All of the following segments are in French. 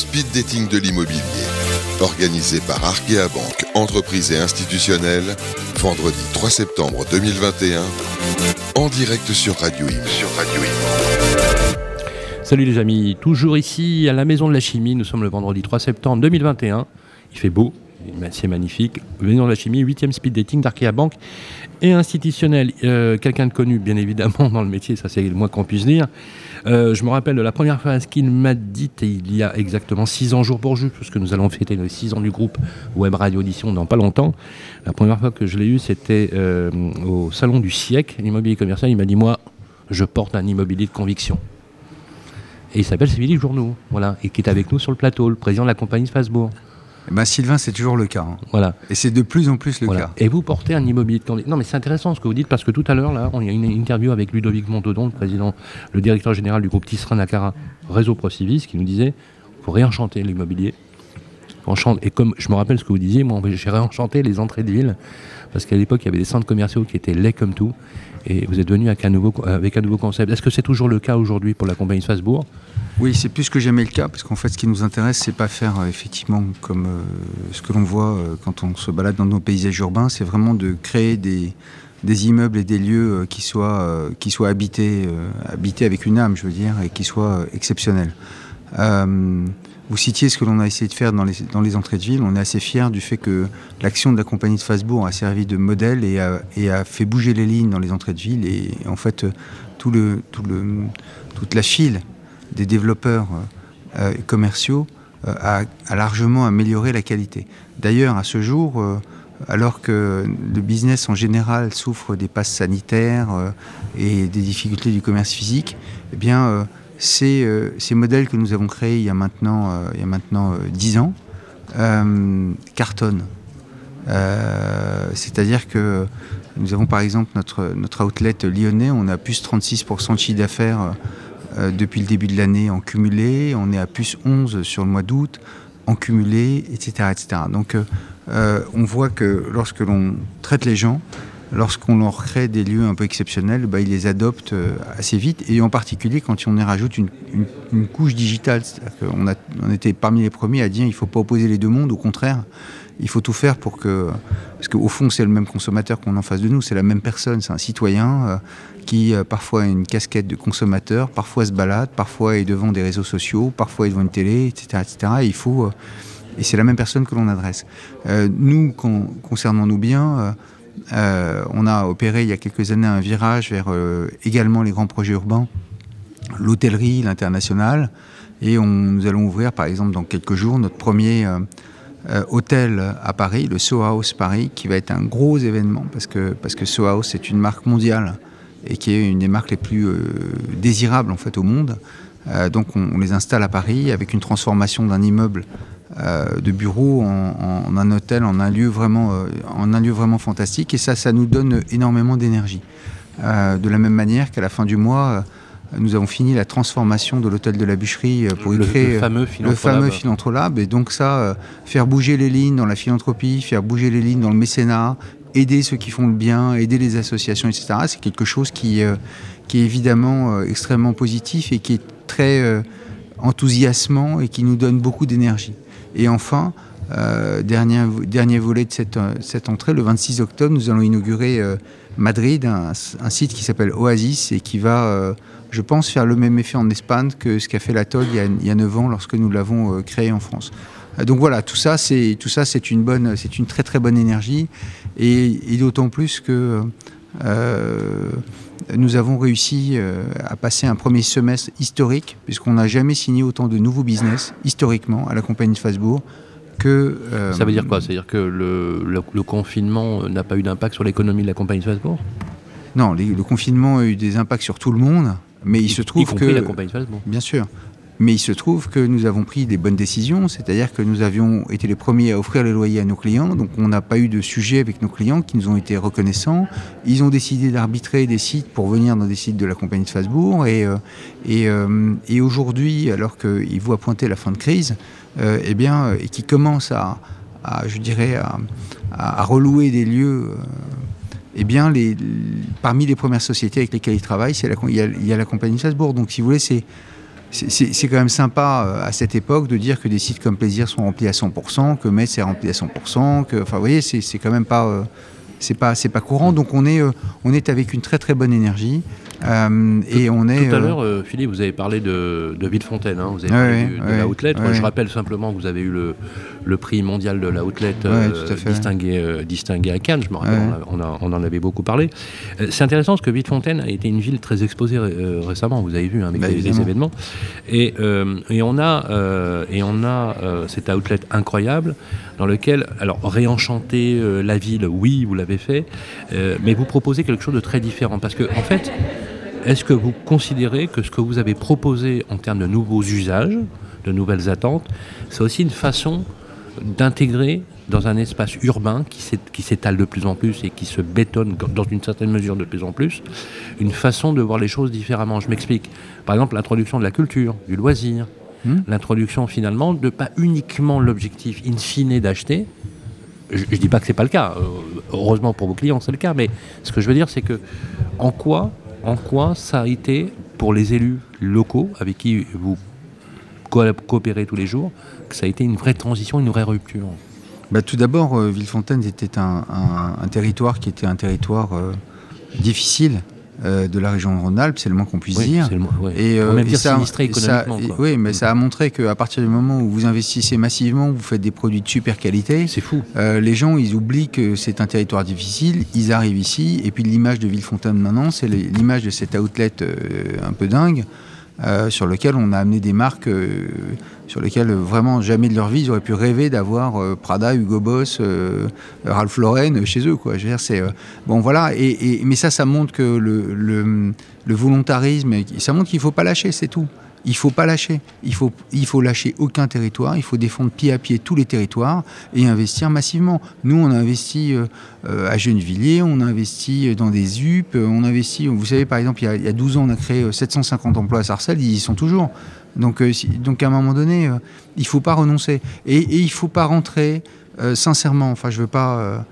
speed dating de l'immobilier. Organisé par Arkea Banque, entreprise et institutionnelle, vendredi 3 septembre 2021, en direct sur Radio Imo. Salut les amis, toujours ici à la Maison de la Chimie, nous sommes le vendredi 3 septembre 2021, il fait beau, c'est magnifique, Maison de la Chimie, 8e speed dating d'Arkea Banque et institutionnel, quelqu'un de connu bien évidemment dans le métier, ça c'est le moins qu'on puisse dire. Je me rappelle de la première phrase qu'il m'a dite il y a exactement 6 ans jour pour jour, puisque nous allons fêter les 6 ans du groupe Web Radio Audition dans pas longtemps. La première fois que je l'ai eu, c'était au salon du siècle, l'immobilier commercial. Il m'a dit, moi, je porte un immobilier de conviction. Et il s'appelle Sylvain Journoux, voilà, et qui est avec nous sur le plateau, le président de la compagnie Strasbourg. Sylvain, c'est toujours le cas. Hein. Voilà. Et c'est de plus en plus le cas. Et vous portez un immobilier de conviction. Non, mais c'est intéressant ce que vous dites, parce que tout à l'heure, là, il y a une interview avec Ludovic Montodon, le directeur général du groupe Tisserand Nacara Réseau Procivis, qui nous disait il faut réenchanter l'immobilier. Et comme je me rappelle ce que vous disiez, moi, j'ai réenchanté les entrées de ville, parce qu'à l'époque, il y avait des centres commerciaux qui étaient laids comme tout, et vous êtes venu avec un nouveau concept. Est-ce que c'est toujours le cas aujourd'hui pour la compagnie Strasbourg ? Oui, c'est plus que jamais le cas, parce qu'en fait, ce qui nous intéresse, c'est pas faire effectivement comme ce que l'on voit quand on se balade dans nos paysages urbains, c'est vraiment de créer des immeubles et des lieux qui soient habités avec une âme, je veux dire, et qui soient exceptionnels. Vous citiez ce que l'on a essayé de faire dans les entrées de ville. On est assez fiers du fait que l'action de la compagnie de Strasbourg a servi de modèle et a fait bouger les lignes dans les entrées de ville. Et en fait, toute la file des développeurs commerciaux a largement amélioré la qualité. D'ailleurs, à ce jour, alors que le business en général souffre des passes sanitaires et des difficultés du commerce physique, eh bien, ces modèles que nous avons créés il y a maintenant 10 ans cartonnent. C'est-à-dire que nous avons par exemple notre outlet lyonnais, on a plus 36% de chiffre d'affaires depuis le début de l'année en cumulé, on est à plus 11 sur le mois d'août en cumulé, etc. etc. Donc on voit que lorsque l'on traite les gens, lorsqu'on leur crée des lieux un peu exceptionnels, ils les adoptent assez vite, et en particulier quand on y rajoute une couche digitale. C'est-à-dire qu'on était parmi les premiers à dire il ne faut pas opposer les deux mondes, au contraire, il faut tout faire pour que... Parce qu'au fond, c'est le même consommateur qu'on a en face de nous, c'est la même personne, c'est un citoyen qui parfois a une casquette de consommateur, parfois se balade, parfois est devant des réseaux sociaux, parfois est devant une télé, etc. etc. Et et c'est la même personne que l'on adresse. Nous, concernons-nous bien... on a opéré il y a quelques années un virage vers également les grands projets urbains, l'hôtellerie, l'international, et nous allons ouvrir par exemple dans quelques jours notre premier hôtel à Paris, le Soho House Paris, qui va être un gros événement parce que Soho House est une marque mondiale et qui est une des marques les plus désirables en fait au monde. Donc on les installe à Paris avec une transformation d'un immeuble de bureau en un hôtel, en un lieu vraiment fantastique, et ça nous donne énormément d'énergie. De la même manière qu'à la fin du mois, nous avons fini la transformation de l'hôtel de la Bûcherie pour y créer le fameux Philantrolab, et donc faire bouger les lignes dans la philanthropie, faire bouger les lignes dans le mécénat, aider ceux qui font le bien, aider les associations, etc. C'est quelque chose qui est évidemment extrêmement positif et qui est très enthousiasmant et qui nous donne beaucoup d'énergie. Et enfin, dernier volet de cette entrée, le 26 octobre, nous allons inaugurer Madrid, un site qui s'appelle Oasis et qui va, je pense, faire le même effet en Espagne que ce qu'a fait l'Atoll il y a 9 ans lorsque nous l'avons créé en France. Donc voilà, tout ça c'est une très très bonne énergie, et d'autant plus que nous avons réussi à passer un premier semestre historique, puisqu'on n'a jamais signé autant de nouveaux business historiquement à la compagnie de Strasbourg. Ça veut dire quoi ? C'est-à-dire que le confinement n'a pas eu d'impact sur l'économie de la compagnie de Strasbourg ? Non, le confinement a eu des impacts sur tout le monde, mais il se trouve y compris la compagnie de Strasbourg. Bien sûr. Mais il se trouve que nous avons pris des bonnes décisions, c'est-à-dire que nous avions été les premiers à offrir les loyers à nos clients, donc on n'a pas eu de sujet avec nos clients qui nous ont été reconnaissants. Ils ont décidé d'arbitrer des sites pour venir dans des sites de la compagnie de Strasbourg, et aujourd'hui, alors qu'ils voient pointer la fin de crise, et qui commencent à relouer des lieux, parmi les premières sociétés avec lesquelles ils travaillent, il y a la compagnie de Strasbourg. Donc si vous voulez, c'est quand même sympa à cette époque de dire que des sites comme Plaisir sont remplis à 100%, que Metz est rempli à 100%, que, enfin, vous voyez, c'est quand même pas, c'est pas courant. Donc on est avec une très très bonne énergie. Et on est. Tout à l'heure, Philippe, vous avez parlé de Villefontaine, hein, vous avez parlé de la Outlet. Je rappelle simplement que vous avez eu le prix mondial de la Outlet distingué à Cannes. Je me rappelle, on en avait beaucoup parlé. C'est intéressant parce que Villefontaine a été une ville très exposée récemment. Vous avez vu, hein, avec les événements. Et on a cet outlet incroyable dans lequel, alors réenchanter la ville, oui, vous l'avez fait, mais vous proposez quelque chose de très différent parce que en fait. Est-ce que vous considérez que ce que vous avez proposé en termes de nouveaux usages, de nouvelles attentes, c'est aussi une façon d'intégrer dans un espace urbain qui s'étale de plus en plus et qui se bétonne dans une certaine mesure de plus en plus, une façon de voir les choses différemment? Je m'explique. Par exemple, l'introduction de la culture, du loisir, l'introduction finalement de pas uniquement l'objectif in fine d'acheter. Je ne dis pas que ce n'est pas le cas. Heureusement pour vos clients, c'est le cas. Mais ce que je veux dire, c'est que en quoi ça a été, pour les élus locaux avec qui vous coopérez tous les jours, que ça a été une vraie transition, une vraie rupture? Tout d'abord, Villefontaine était un territoire qui était un territoire difficile de la région de Rhône-Alpes, c'est le moins qu'on puisse dire. Et même dire sinistré économiquement. Oui, mais ça a montré qu'à partir du moment où vous investissez massivement, vous faites des produits de super qualité. C'est fou. Les gens, ils oublient que c'est un territoire difficile, ils arrivent ici, et puis l'image de Villefontaine maintenant, c'est l'image de cet outlet un peu dingue, sur lequel on a amené des marques sur lesquelles vraiment jamais de leur vie ils auraient pu rêver d'avoir Prada, Hugo Boss, Ralph Lauren chez eux, quoi. Je veux dire, c'est bon, voilà. Mais ça montre que le volontarisme, ça montre qu'il faut pas lâcher, c'est tout. Il faut pas lâcher. Il faut lâcher aucun territoire. Il faut défendre pied à pied tous les territoires et investir massivement. Nous, on a investi à Gennevilliers, on a investi dans des UP, on a investi. Vous savez, par exemple, il y a 12 ans, on a créé 750 emplois à Sarcelles. Ils y sont toujours. Donc à un moment donné, il faut pas renoncer et il faut pas rentrer. Sincèrement, enfin, je veux pas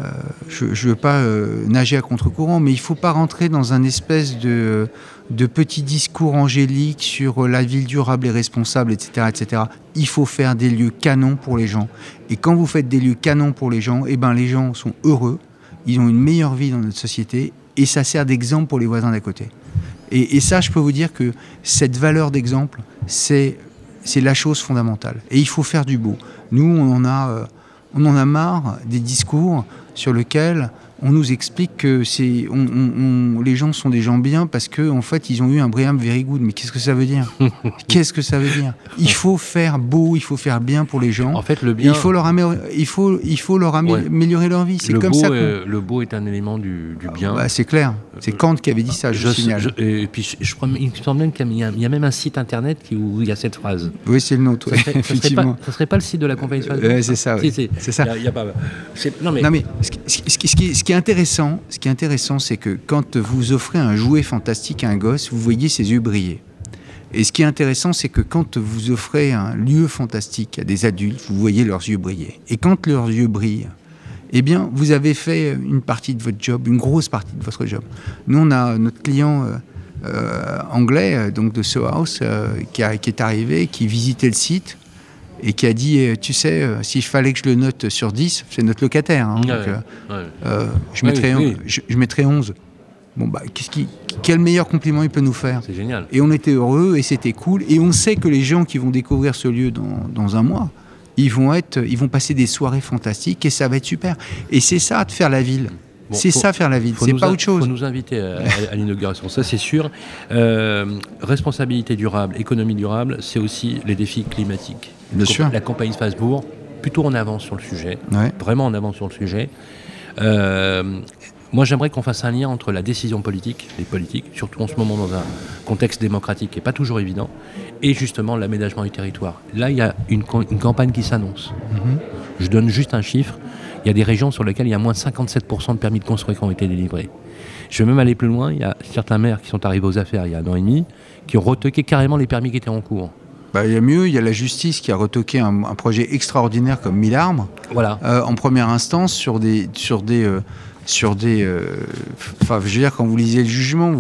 nager à contre-courant, mais il faut pas rentrer dans un espèce de petit discours angélique sur la ville durable et responsable, etc., etc. Il faut faire des lieux canons pour les gens. Et quand vous faites des lieux canons pour les gens, les gens sont heureux, ils ont une meilleure vie dans notre société, et ça sert d'exemple pour les voisins d'à côté. Et ça, je peux vous dire que cette valeur d'exemple, c'est la chose fondamentale. Et il faut faire du beau. Nous, on en a marre des discours sur lesquels on nous explique que les gens sont des gens bien parce qu'en fait, ils ont eu un Brigham Very Good. Mais qu'est-ce que ça veut dire? Qu'est-ce que ça veut dire? Il faut faire beau, il faut faire bien pour les gens. En fait, le bien... Il faut leur améliorer leur vie. C'est comme ça le beau est un élément du bien. C'est clair. C'est Kant qui avait dit ça, je signale. Et puis, il me semble même qu'il y a même un site internet où il y a cette phrase. Oui, c'est le nôtre, effectivement. Ça serait pas le site de la compagnie Facebook? C'est ça, oui. C'est ça. Y a pas... Non, mais ce qui est intéressant, c'est que quand vous offrez un jouet fantastique à un gosse, vous voyez ses yeux briller. Et ce qui est intéressant, c'est que quand vous offrez un lieu fantastique à des adultes, vous voyez leurs yeux briller. Et quand leurs yeux brillent, eh bien, vous avez fait une partie de votre job, une grosse partie de votre job. Nous, on a notre client anglais, donc de Soho House, qui est arrivé, qui visitait le site, et qui a dit, tu sais, s'il fallait que je le note sur 10, c'est notre locataire, hein, je mettrais 11. Bon, quel meilleur compliment il peut nous faire? C'est génial. Et on était heureux, et c'était cool. Et on sait que les gens qui vont découvrir ce lieu dans un mois, ils vont passer des soirées fantastiques, et ça va être super. Et c'est ça, de faire la ville. Bon, faire la ville, c'est pas autre chose. Il faut nous inviter à l'inauguration, ça c'est sûr. Responsabilité durable, économie durable, c'est aussi les défis climatiques. Bien sûr. La compagnie Strasbourg, plutôt en avance sur le sujet, vraiment en avance sur le sujet. Moi, j'aimerais qu'on fasse un lien entre la décision politique, les politiques, surtout en ce moment dans un contexte démocratique qui n'est pas toujours évident, et justement l'aménagement du territoire. Là, il y a une campagne qui s'annonce. Je donne juste un chiffre. Il y a des régions sur lesquelles il y a moins de 57% de permis de construire qui ont été délivrés. Je vais même aller plus loin. Il y a certains maires qui sont arrivés aux affaires il y a 1 an et demi, qui ont retoqué carrément les permis qui étaient en cours. Il y a mieux, il y a la justice qui a retoqué un projet extraordinaire comme 1000 arbres, voilà. En première instance sur des sur des... Enfin, je veux dire, quand vous lisez le jugement,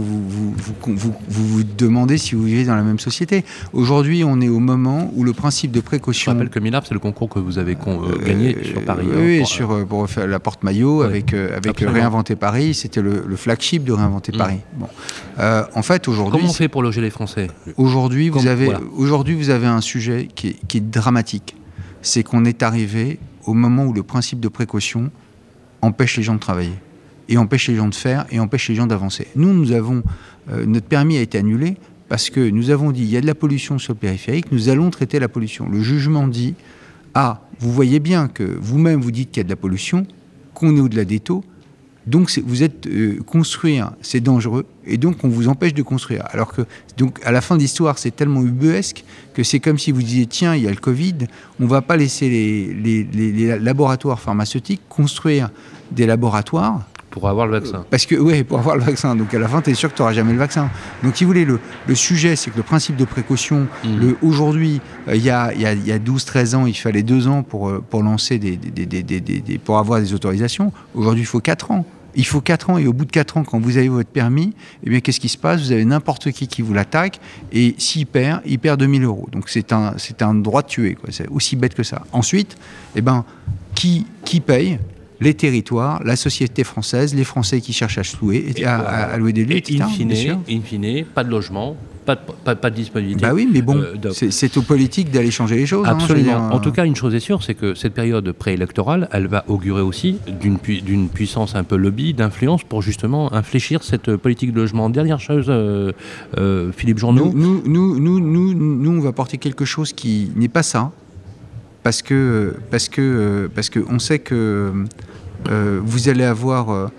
vous demandez si vous vivez dans la même société. Aujourd'hui, on est au moment où le principe de précaution... Je rappelle que Minarp, c'est le concours que vous avez gagné sur Paris. Oui, pour faire la porte-maillot, avec Réinventer Paris. C'était le flagship de Réinventer Paris. Bon. En fait, aujourd'hui... Comment on fait pour loger les Français ? Aujourd'hui, vous avez un sujet qui est dramatique. C'est qu'on est arrivé au moment où le principe de précaution empêche les gens de travailler, et empêche les gens de faire, et empêche les gens d'avancer. Nous avons... notre permis a été annulé parce que nous avons dit, il y a de la pollution sur le périphérique, nous allons traiter la pollution. Le jugement dit, vous voyez bien que vous-même vous dites qu'il y a de la pollution, qu'on est au-delà des taux, donc vous êtes construire, c'est dangereux, et donc on vous empêche de construire. Alors que, donc, à la fin de l'histoire, c'est tellement ubuesque que c'est comme si vous disiez, tiens, il y a le Covid, on ne va pas laisser les laboratoires pharmaceutiques construire des laboratoires pour avoir le vaccin. Parce que, pour avoir le vaccin. Donc à la fin, tu es sûr que tu n'auras jamais le vaccin. Donc si vous voulez, le sujet, c'est que le principe de précaution, aujourd'hui, il y a 12-13 ans, il fallait 2 ans pour lancer pour avoir des autorisations. Aujourd'hui, il faut 4 ans. Il faut 4 ans, et au bout de 4 ans, quand vous avez votre permis, eh bien, qu'est-ce qui se passe ? Vous avez n'importe qui vous l'attaque, et s'il perd, il perd 2 000 €. Donc c'est un droit de tuer, quoi. C'est aussi bête que ça. Ensuite, qui paye ? Les territoires, la société française, les Français qui cherchent à se louer, à louer des lieux, etc. In fine, pas de logement, pas de disponibilité. Bah oui, mais bon, c'est aux politiques d'aller changer les choses. Absolument. En tout cas, une chose est sûre, c'est que cette période préélectorale, elle va augurer aussi d'une puissance un peu lobby, d'influence pour justement infléchir cette politique de logement. Dernière chose, Philippe Journeau. Nous, on va porter quelque chose qui n'est pas ça, parce que on sait que vous allez avoir,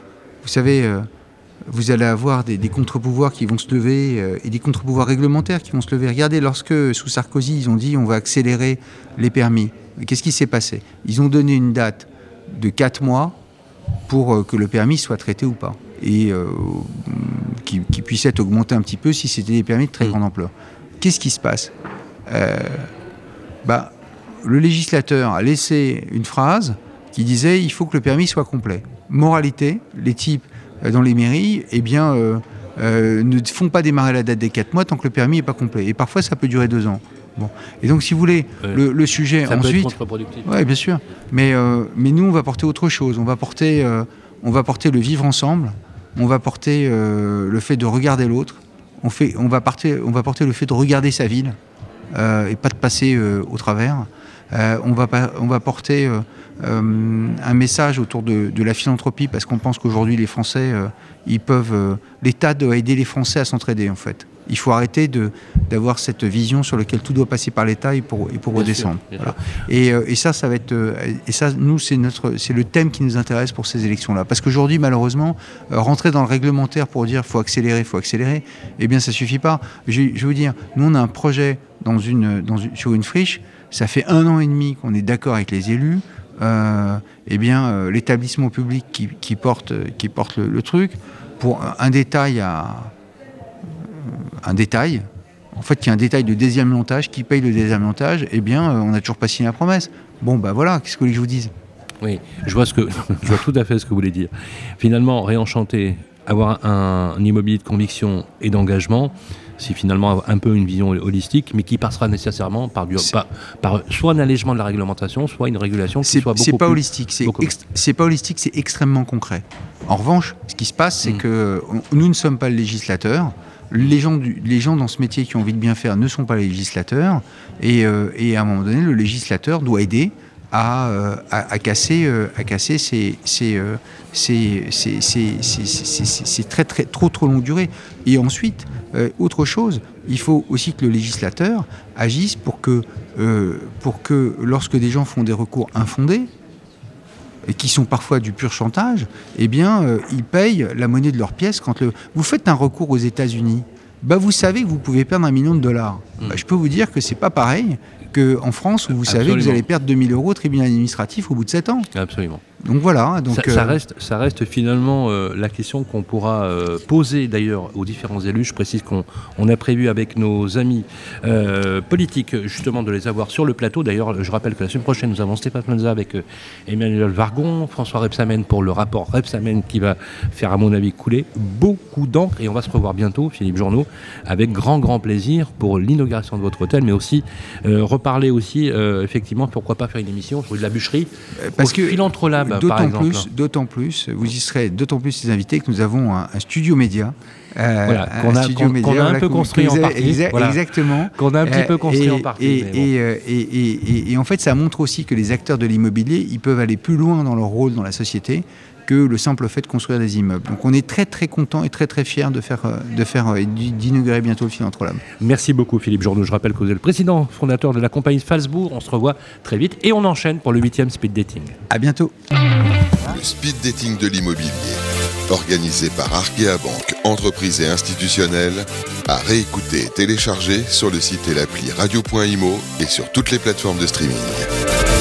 vous allez avoir des contre-pouvoirs qui vont se lever, et des contre-pouvoirs réglementaires qui vont se lever. Regardez, lorsque, sous Sarkozy, ils ont dit on va accélérer les permis, qu'est-ce qui s'est passé ? Ils ont donné une date de 4 mois pour que le permis soit traité ou pas, et qui puisse être augmenté un petit peu si c'était des permis de très grande ampleur. Qu'est-ce qui se passe ? Le législateur a laissé une phrase qui disait « il faut que le permis soit complet ». Moralité, les types dans les mairies ne font pas démarrer la date des 4 mois tant que le permis n'est pas complet. Et parfois, ça peut durer 2 ans. Bon. Et donc, si vous voulez, le sujet ça ensuite... peut être contre-productif. Oui, bien sûr. Mais nous, on va porter autre chose. On va porter le vivre ensemble. On va porter le fait de regarder l'autre. On va porter le fait de regarder sa ville et pas de passer au travers. On va porter un message autour de la philanthropie, parce qu'on pense qu'aujourd'hui les Français, l'État doit aider les Français à s'entraider, en fait. Il faut arrêter d'avoir cette vision sur laquelle tout doit passer par l'État et pour redescendre. Voilà. Et ça va être et ça, nous, c'est le thème qui nous intéresse pour ces élections-là, parce qu'aujourd'hui, malheureusement, rentrer dans le réglementaire pour dire faut accélérer, eh bien ça suffit pas. Je vais vous dire, nous on a un projet sur une friche. Ça fait 1 an et demi qu'on est d'accord avec les élus. L'établissement public qui porte le truc, pour un détail, en fait, il y a un détail de désamiantage, qui paye le désamiantage, on n'a toujours pas signé la promesse. Bon, voilà, qu'est-ce que vous voulez que je vous dise ? Oui, je vois tout à fait ce que vous voulez dire. Finalement, réenchanter, avoir un immobilier de conviction et d'engagement, c'est finalement un peu une vision holistique, mais qui passera nécessairement par soit un allègement de la réglementation, soit une régulation qui soit beaucoup c'est pas plus... holistique, c'est pas holistique, c'est extrêmement concret. En revanche, ce qui se passe, c'est que nous ne sommes pas le législateur. Les gens dans ce métier qui ont envie de bien faire ne sont pas les législateurs. Et à un moment donné, le législateur doit aider à casser ces trop longue durée. Et ensuite, autre chose, il faut aussi que le législateur agisse pour que lorsque des gens font des recours infondés, et qui sont parfois du pur chantage, ils payent la monnaie de leur pièce. Quand vous faites un recours aux États-Unis, vous savez que vous pouvez perdre $1 million. Je peux vous dire que c'est pas pareil qu'en France, où vous savez que vous allez perdre 2 000 € au tribunal administratif au bout de 7 ans. Absolument. Donc voilà. Donc, ça reste finalement la question qu'on pourra poser d'ailleurs aux différents élus. Je précise qu'on a prévu avec nos amis politiques justement de les avoir sur le plateau. D'ailleurs, je rappelle que la semaine prochaine, nous avons Stéphane Plaza avec Emmanuel Vargon, François Rebsamen pour le rapport Rebsamen qui va faire à mon avis couler beaucoup d'encre. Et on va se revoir bientôt, Philippe Journeau, avec grand plaisir pour l'inauguration de votre hôtel, mais aussi reparler aussi effectivement, pourquoi pas faire une émission sur de la bûcherie, parce que Philantrolab par exemple. D'autant plus, vous y serez d'autant plus les invités que nous avons un studio média. Qu'on a un peu construit en partie. Exactement. Qu'on a un petit peu construit en partie. Et en fait, ça montre aussi que les acteurs de l'immobilier, ils peuvent aller plus loin dans leur rôle dans la société que le simple fait de construire des immeubles. Donc on est très content et très fiers d'inaugurer bientôt le Philantrolab. Merci beaucoup Philippe Journeau. Je rappelle que vous êtes le président fondateur de la compagnie Falsbourg. On se revoit très vite et on enchaîne pour le 8e speed dating. À bientôt. Le speed dating de l'immobilier, organisé par Arkea Banque, entreprise et institutionnelle, à réécouter et télécharger sur le site et l'appli radio.imo et sur toutes les plateformes de streaming.